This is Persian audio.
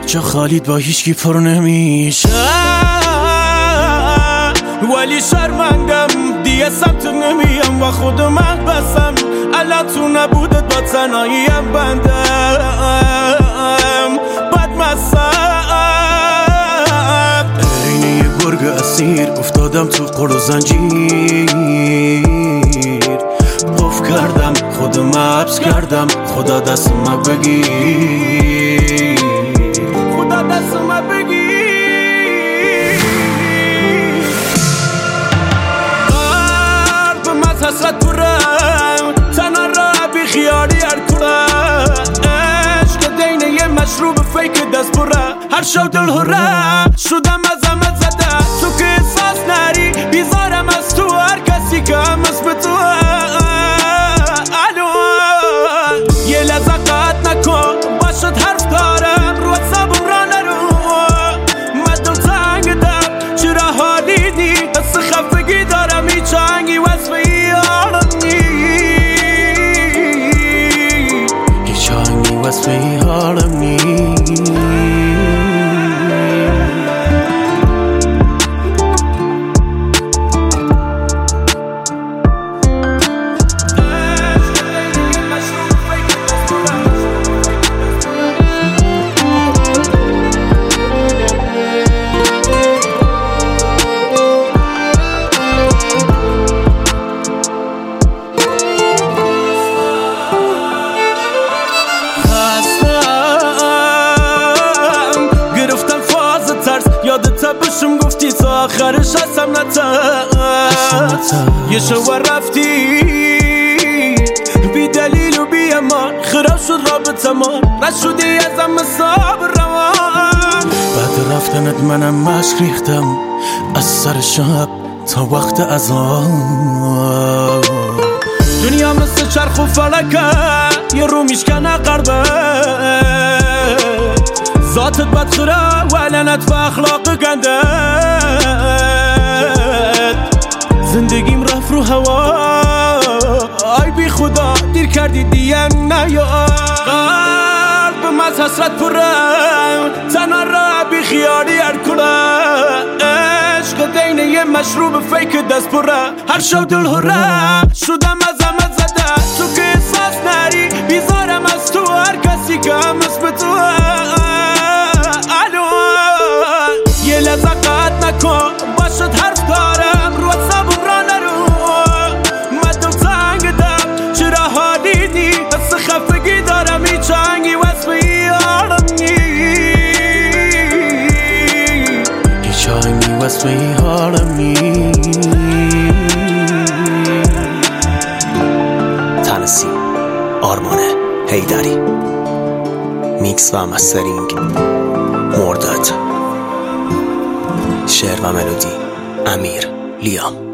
جا خالید با هیچکی پر نمیشه، ولی شرمندم دیگه سمت نمیم و خودم بسم. الان تو نبودت با تنهاییم بندم بدمستم، عین یه گرگ اسیر افتادم تو قل و زنجیر. قف کردم خودم حبس کردم، خدا دست ما بگیر، خدا دست ما بگیر. حسرت برم تنها را بی خیالی هر کنه، عشق دینه یه مشروب فیک دست بره. هر شو دل هره شدم از همه زده، تو که احساس نری بیزارم از تو، هر کسی که هم اسم تو. الو یه لحظه قطع نکن باشد حرف دارم، رو حسابم را نرو. من دل تنگ دم چرا حالی نی، دست خفگی دارم هیچ آهنگی وصفی واسه حالم نی. یادت بشم گفتی تا آخرش هستم نترس، یه شو رفتی بی دلیل و بی امان، خراب شد رابطه ما نشدی ازم حساب روان. بعد رفتنت منم مشک ریختم از سر شب تا وقت اذان. دنیا مثل چرخ و فلکه یه رو میشکنه قربه، ذاتت بدخوره و لعنت و اخلاق گندت. زندگیم رفت رو هوا ای بی خدا، دیر کردی دیگه نیا. قلبم از حسرت پرم تنها را بی خیالی هر کنه، عشق دینه یه مشروب فیک دست پره. هر شو دل هره شدم از همه زده، تو که احساس نری بیزارم از تو، هر کسی که هم اسم تو. یه لحظه قطع نکن باشد حرف دارم، رو حسابم را نرو. من دل تنگ دم چرا حالی نی، دست خفگی دارم هیچ آهنگی وصفی حالم نی، هیچ آهنگی وصفی حالم نی. تنسی آرمان حیدری، میکس و مسترینگ مرداد، شعر و ملودی امیر لیام.